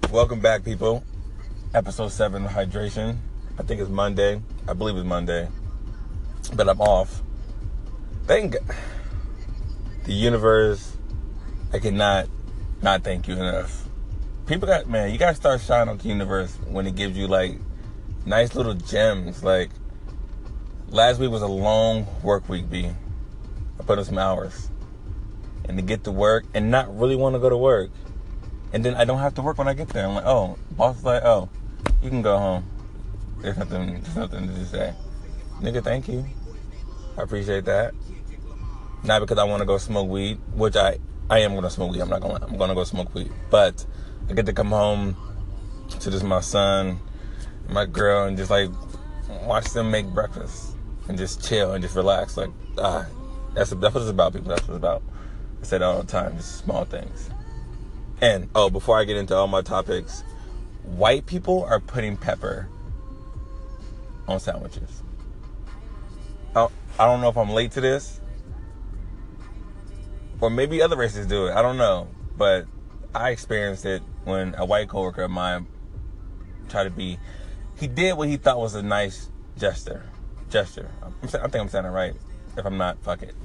Welcome back, people. Episode 7, hydration. I think it's Monday. I believe it's Monday. But I'm off. Thank the universe. I cannot not thank you enough. You gotta start shining on the universe when it gives you, like, nice little gems. Like, last week was a long work week, B. I put in some hours. And to get to work and not really want to go to work. And then I don't have to work when I get there. I'm like, oh, boss is like, oh, you can go home. There's nothing to say. Nigga, thank you. I appreciate that. Not because I want to go smoke weed, which I am going to smoke weed. I'm not going to lie. I'm going to go smoke weed. But I get to come home to just my son, and my girl, and just, like, watch them make breakfast. And just chill and just relax. Like, that's what it's about, people. That's what it's about. I say that all the time. Just small things. And, before I get into all my topics, white people are putting pepper on sandwiches. I don't know if I'm late to this, or maybe other races do it. I don't know. But I experienced it when a white coworker of mine he did what he thought was a nice gesture. I think I'm saying it right. If I'm not, fuck it.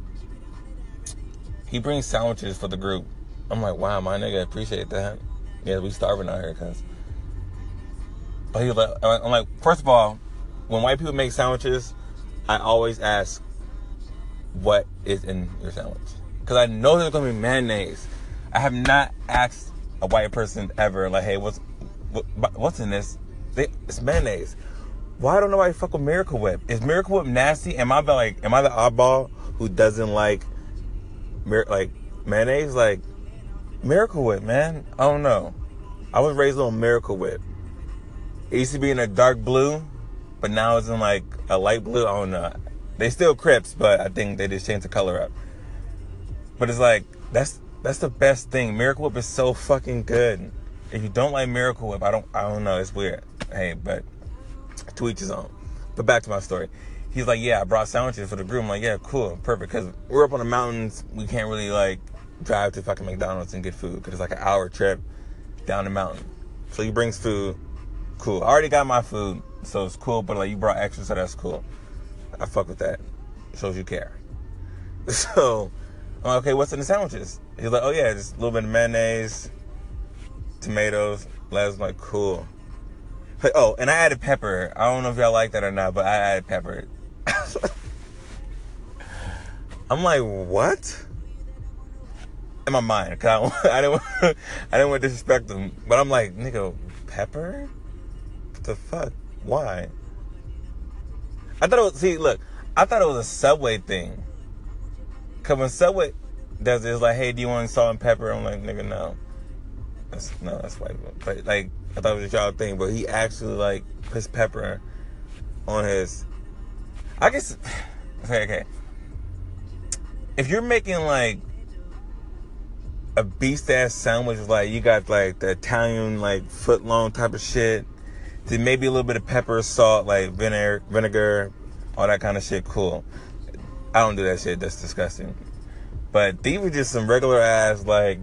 He brings sandwiches for the group. I'm like, wow, my nigga, appreciate that. Yeah, we starving out here, cuz. But he was like, I'm like, first of all, when white people make sandwiches, I always ask, what is in your sandwich? Because I know there's going to be mayonnaise. I have not asked a white person ever, like, hey, what's in this? It's mayonnaise. Why don't nobody fuck with Miracle Whip? Is Miracle Whip nasty? Am I the oddball who doesn't like mayonnaise? Like, Miracle Whip, man. I don't know. I was raised on Miracle Whip. It used to be in a dark blue, but now it's in, like, a light blue. I don't know. They still Crips, but I think they just changed the color up. But it's like, that's the best thing. Miracle Whip is so fucking good. If you don't like Miracle Whip, I don't know. It's weird. Hey, but to each his own. But back to my story. He's like, yeah, I brought sandwiches for the group. I'm like, yeah, cool, perfect. Because we're up on the mountains. We can't really, like, drive to fucking McDonald's and get food. Because it's like an hour trip down the mountain. So he brings food. Cool. I already got my food, so it's cool. But, like, you brought extra, so that's cool. I fuck with that. Shows you care. So I'm like, okay, what's in the sandwiches? He's like, oh, yeah, just a little bit of mayonnaise, tomatoes. I'm like, cool. Like, and I added pepper. I don't know if y'all like that or not, but I added pepper. I'm like, what? In my mind, because I didn't want to disrespect them. But I'm like, nigga, pepper? What the fuck? Why? I thought it was a Subway thing. Because when Subway does it, it's like, hey, do you want salt and pepper? I'm like, nigga, no. That's white people. But, like, I thought it was a y'all thing, but he actually, like, puts pepper on his... I guess... Okay. If you're making, like, a beast-ass sandwich, like, you got, like, the Italian, like, foot-long type of shit, then maybe a little bit of pepper, salt, like, vinegar, all that kind of shit, cool. I don't do that shit. That's disgusting. But these were just some regular-ass, like...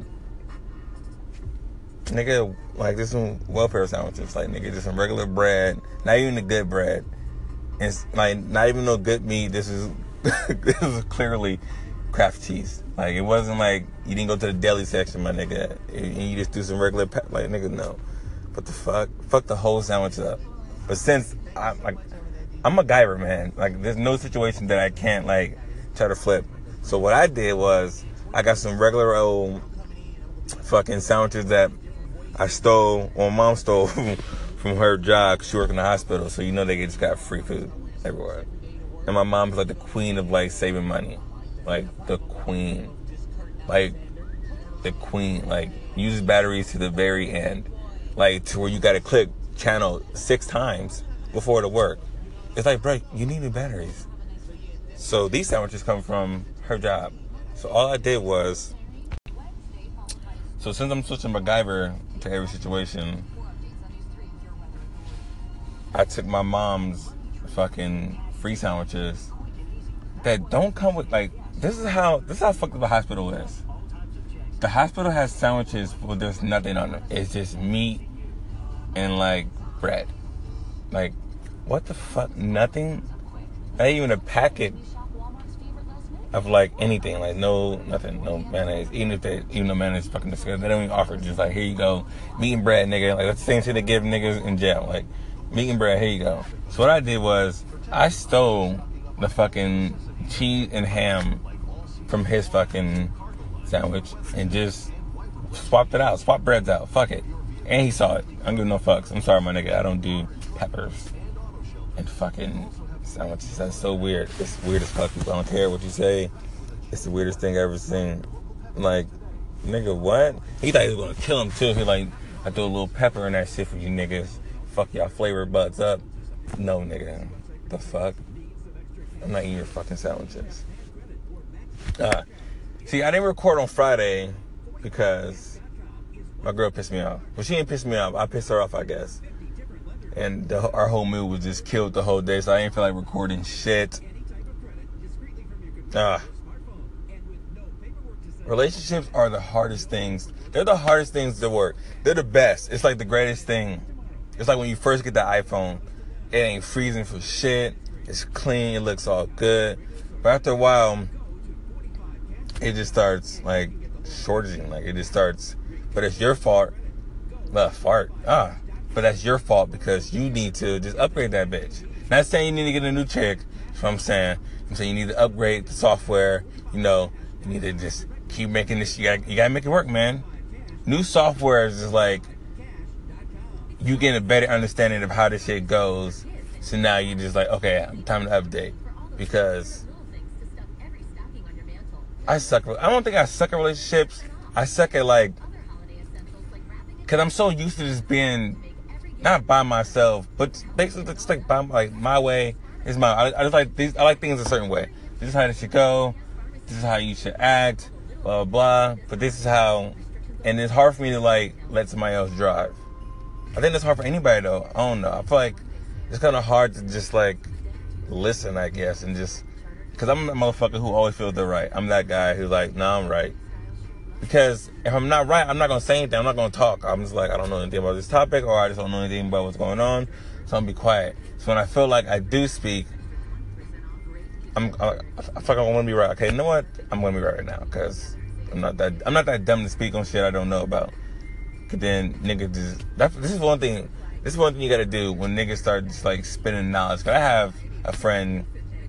Nigga, like, just some welfare sandwiches. Like, nigga, just some regular bread. Not even the good bread. It's, like, not even no good meat. This is clearly Kraft cheese. Like, it wasn't like you didn't go to the deli section, my nigga, and you just do some regular like, nigga, no. What the fuck? Fuck the whole sandwich up. But since I'm MacGyver, man. Like, there's no situation that I can't, like, try to flip. So what I did was I got some regular old fucking sandwiches that I stole, or mom stole from her job, because she worked in the hospital, so you know they just got free food everywhere. And my mom's like the queen of, like, saving money. Like, the queen. Like, uses batteries to the very end. Like, to where you gotta click channel 6 times before it'll work. It's like, bro, you need new batteries. So these sandwiches come from her job. So all I did was... So since I'm switching MacGyver to every situation, I took my mom's fucking free sandwiches that don't come with, like, this is how fucked up the hospital is. The hospital has sandwiches where there's nothing on them. It's just meat and like bread. Like, what the fuck? Nothing? Not even a packet of like anything. Like nothing, no mayonnaise. Even though mayonnaise is fucking disgusting, they don't even offer. Just like, here you go, meat and bread, nigga. Like that's the same shit they give niggas in jail. Like meat and bread, here you go. So what I did was I stole the fucking cheese and ham from his fucking sandwich and just swapped it out, swapped breads out. Fuck it. And he saw it. I don't give no fucks. I'm sorry, my nigga. I don't do peppers and fucking sandwiches. That's so weird. It's weird as fuck. People, I don't care what you say. It's the weirdest thing I've ever seen. Like, nigga, what? He thought he was gonna kill him too. He like, I threw a little pepper in that shit for you niggas. Fuck y'all flavor buds up. No, nigga. The fuck? I'm not eating your fucking sandwiches. See, I didn't record on Friday because my girl pissed me off. Well, she didn't piss me off. I pissed her off, I guess. And our whole mood was just killed the whole day, so I didn't feel like recording shit. Relationships are the hardest things. They're the hardest things to work. They're the best. It's like the greatest thing. It's like when you first get the iPhone. It ain't freezing for shit. It's clean. It looks all good. But after a while, it just starts like shortaging. Like it just starts. But it's your fault. But that's your fault because you need to just upgrade that bitch. Not saying you need to get a new chick. That's what I'm saying. I'm saying you need to upgrade the software. You know, you need to just keep making this. You gotta make it work, man. New software is just like you get a better understanding of how this shit goes. So now you just like, okay, time to update because I suck. I don't think I suck at relationships. I suck at like, cause I'm so used to just being not by myself, but basically it's like by my way is my. I just like these. I like things a certain way. This is how this should go. This is how you should act. Blah blah. But this is how, and it's hard for me to like let somebody else drive. I think that's hard for anybody though. I don't know. I feel like it's kind of hard to just like listen, I guess, and just because I'm a motherfucker who always feels they're right. I'm that guy who's like, nah, I'm right. Because if I'm not right, I'm not going to say anything. I'm not going to talk. I'm just like, I don't know anything about this topic, or I just don't know anything about what's going on. So I'm going to be quiet. So when I feel like I do speak, I feel like I want to be right. Okay, you know what? I'm going to be right now because I'm not that dumb to speak on shit I don't know about. Cause then niggas just, this is one thing you got to do when niggas start just like spinning knowledge. Cause I have a friend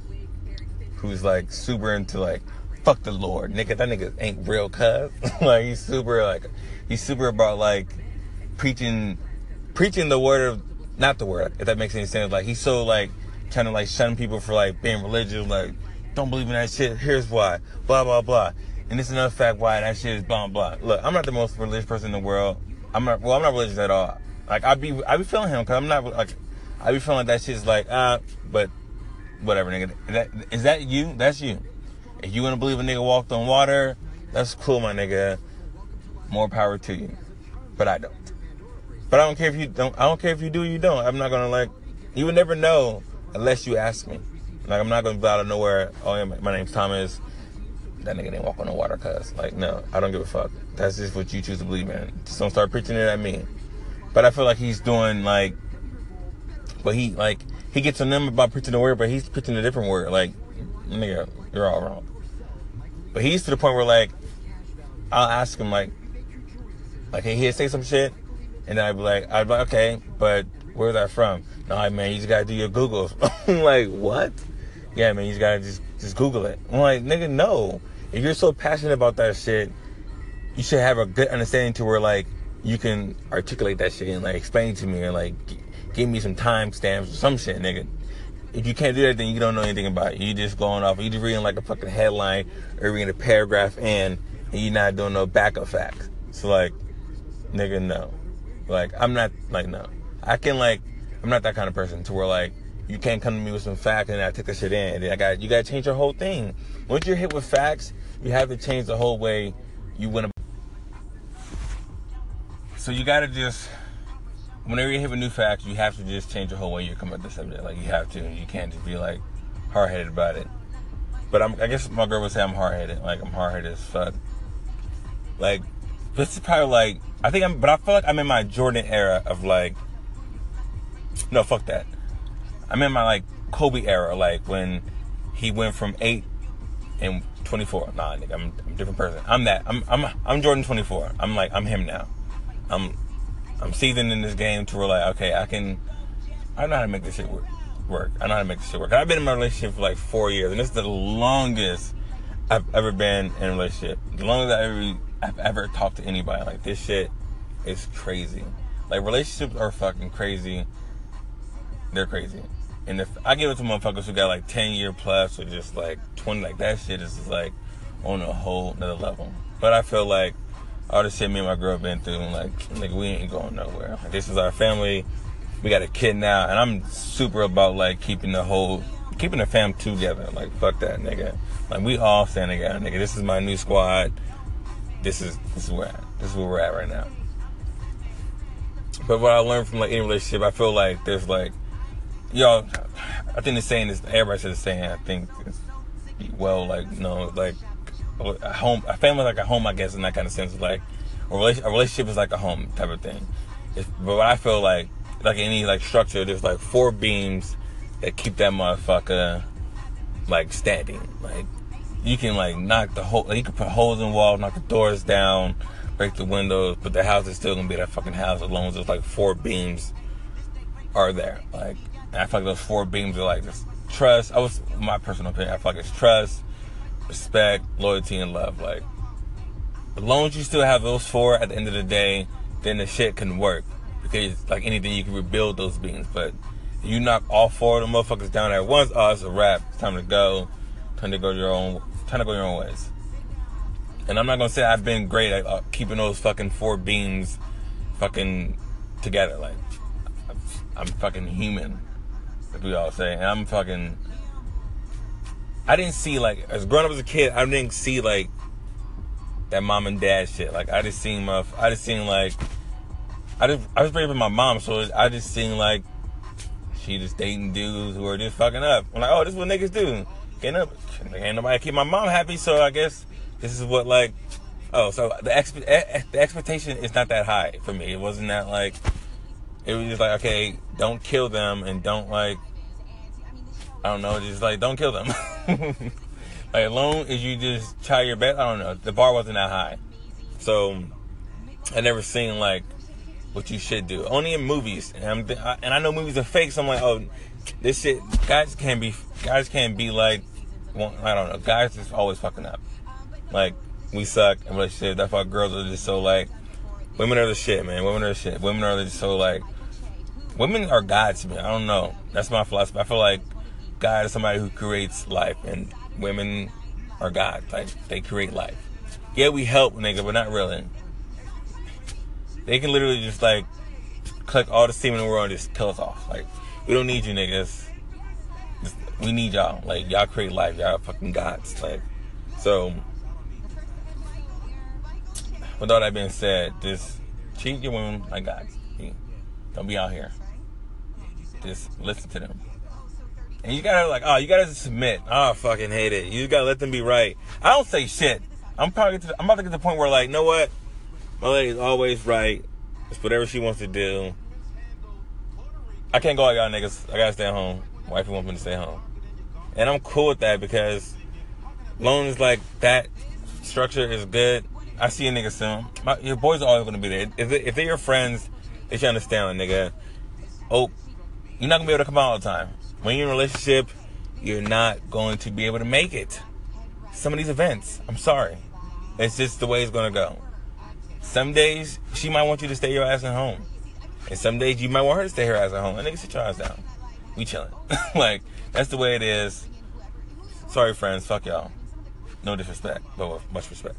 who's like super into like, fuck the Lord, nigga. That nigga ain't real, cuz. Like he's super about like preaching the word of, not the word, if that makes any sense. Like he's so like trying to like shun people for like being religious. Like, don't believe in that shit. Here's why. Blah blah blah. And this is another fact why that shit is blah blah. Look, I'm not the most religious person in the world. I'm not religious at all. Like I be feeling him because I'm not like I be feeling like that shit's like but whatever, nigga. Is that you? That's you. If you want to believe a nigga walked on water, that's cool, my nigga. More power to you. But I don't. But I don't care if you don't. I don't care if you do or you don't. I'm not going to like, you would never know unless you ask me. Like, I'm not going to be out of nowhere. Oh, yeah, my name's Thomas. That nigga didn't walk on the water, cuz. Like, no, I don't give a fuck. That's just what you choose to believe in. Just don't start preaching it at me. But I feel like he's doing like, but he gets on them about preaching the word, but he's preaching a different word. Like, nigga, you're all wrong. But he's to the point where, like, I'll ask him, like, hey, he'll say some shit, and then I'd be like, okay, but where's that from? No, man, you just gotta do your Googles. I'm like, what? Yeah, man, you just gotta just Google it. I'm like, nigga, no. If you're so passionate about that shit, you should have a good understanding to where, like, you can articulate that shit and, like, explain it to me and, like, give me some timestamps or some shit, nigga. If you can't do that, then you don't know anything about it. You just going off. You just reading like a fucking headline or reading a paragraph and you're not doing no backup facts. So like, nigga, no. Like, I'm not like, no. I'm not that kind of person to where like, you can't come to me with some facts and I take that shit in. And then you gotta change your whole thing. Once you're hit with facts, you have to change the whole way you went about. So you gotta just, whenever you hit with new facts, you have to just change the whole way you come at the subject. Like, you have to. You can't just be, like, hard-headed about it. But I guess my girl would say I'm hard-headed. Like, I'm hard-headed as fuck. Like, this is probably like, I feel like I'm in my Jordan era of like, no, fuck that. I'm in my like Kobe era, like when he went from 8 and 24. Nah, nigga, I'm a different person. I'm Jordan 24. I'm him now. I'm seasoned in this game to where like, okay, I know how to make this shit work. I know how to make this shit work. I've been in my relationship for like 4 years, and this is the longest I've ever been in a relationship. The longest I've ever talked to anybody. Like, this shit is crazy. Like, relationships are fucking crazy. They're crazy. And if I give it to motherfuckers who got like 10-year plus or just like 20, like that shit is just like on a whole nother level. But I feel like all the shit me and my girl been through, like, nigga, we ain't going nowhere. Like, this is our family. We got a kid now, and I'm super about like keeping the fam together. Like, fuck that, nigga. Like, we all stand together, nigga. This is my new squad. This is where we're at right now. But what I learned from like any relationship, I feel like there's like, y'all, I think the saying is, everybody says the saying, I think it's well, like, you know, like a family like a home, I guess, in that kind of sense. Like, a relationship is like a home type of thing. But what I feel like any like structure, there's like 4 beams that keep that motherfucker like standing. Like, you can like knock the hole, like, you can put holes in walls, knock the doors down, break the windows, but the house is still gonna be that fucking house as long as there's like 4 beams are there. Like, and I feel like those 4 beams are like just trust. My personal opinion, I feel like it's trust, respect, loyalty, and love. Like, as long as you still have those 4 at the end of the day, then the shit can work. Because like anything, you can rebuild those beams. But if you knock all 4 of them motherfuckers down at once, it's a wrap. It's time to go. Time to go your own ways. And I'm not gonna say I've been great at keeping those fucking 4 beams fucking together. Like, I'm fucking human, as we all say. And I didn't see, like, as growing up as a kid, I didn't see like that mom and dad shit. Like, I was raised with my mom, so I just seen like she just dating dudes who are just fucking up. I'm like, oh, this is what niggas do. Ain't nobody keep my mom happy, so I guess this is what, like, so the expectation is not that high for me. It wasn't that, like, it was just like, okay, don't kill them, and don't, like, I don't know, just like, don't kill them. Like, as long as you just try your best, I don't know, the bar wasn't that high. So I never seen like what you should do. Only in movies, and I know movies are fake. So I'm like, oh, this shit, guys can't be like, I don't know, guys just always fucking up. Like, we suck in relationships. That's why girls are just so like, women are the shit, man. Women are the shit. Women are just so like, women are God to me. I don't know. That's my philosophy. I feel like God is somebody who creates life, and women are God. Like, they create life. Yeah, we help, nigga, but not really. They can literally just like collect all the semen in the world and just kill us off. Like, we don't need you niggas. We need y'all. Like, y'all create life. Y'all fucking gods. Like, so with all that being said, just treat your women like gods. Don't be out here. Just listen to them. And you gotta you gotta submit. I fucking hate it. You gotta let them be right. I don't say shit. I'm about to get to the point where, like, you know what? My lady's always right. It's whatever she wants to do. I can't go out, y'all niggas. I gotta stay at home. Wifey wants me to stay home. And I'm cool with that, because long as, like, that structure is good, I see a nigga soon. Your boys are always gonna be there. If they're your friends, they should understand, nigga. Oh, you're not gonna be able to come out all the time. When you're in a relationship, you're not going to be able to make it. Some of these events, I'm sorry. It's just the way it's gonna go. Some days, she might want you to stay your ass at home. And some days, you might want her to stay her ass at home. And nigga, sit your ass down. We chilling. Like, that's the way it is. Sorry, friends. Fuck y'all. No disrespect, but with much respect.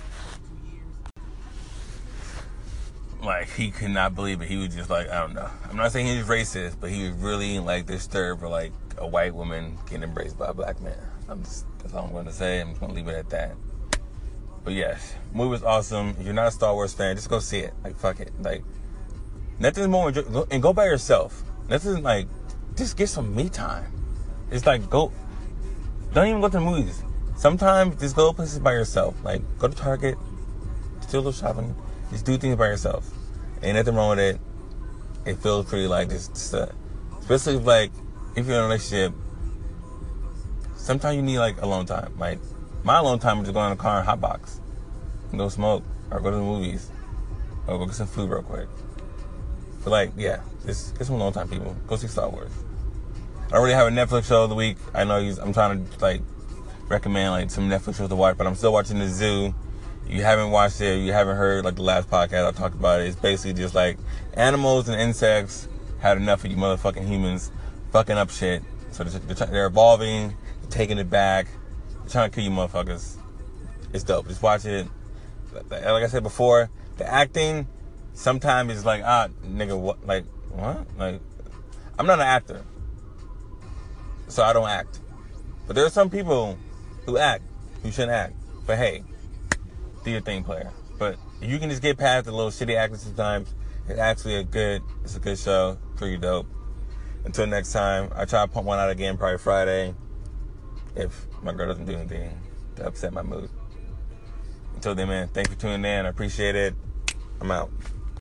Like, he could not believe it. He was just like, I don't know. I'm not saying he was racist, but he was really, like, disturbed for, like, a white woman getting embraced by a black man. That's all I'm going to say. I'm just going to leave it at that. But yes, movie was awesome. If you're not a Star Wars fan, just go see it. Like, fuck it. Like, nothing more. And go by yourself. Nothing like, just get some me time. It's like, don't even go to the movies. Sometimes just go places by yourself. Like, go to Target, do a little shopping. Just do things by yourself. Ain't nothing wrong with it. It feels pretty like especially if you're in a relationship. Sometimes you need like alone time. Like my alone time is just go in the car and hotbox and go smoke or go to the movies or go get some food real quick. But just get some alone time, people. Go see Star Wars. I don't really have a Netflix show of the week. I know I'm trying to recommend some Netflix shows to watch, but I'm still watching The Zoo. You haven't watched it, you haven't heard the last podcast I talked about it. It's basically just animals and insects had enough of you motherfucking humans fucking up shit. So they're evolving, they're taking it back, they're trying to kill you motherfuckers. It's dope. Just watch it. Like I said before, the acting sometimes is nigga, what? What? I'm not an actor, so I don't act. But there are some people who act, who shouldn't act. But hey, do your thing, player. But if you can just get past the little shitty acting sometimes, it's actually a good show. Pretty dope. Until next time, I try to pump one out again probably Friday, if my girl doesn't do anything to upset my mood. Until then, man, thanks for tuning in. I appreciate it. I'm out.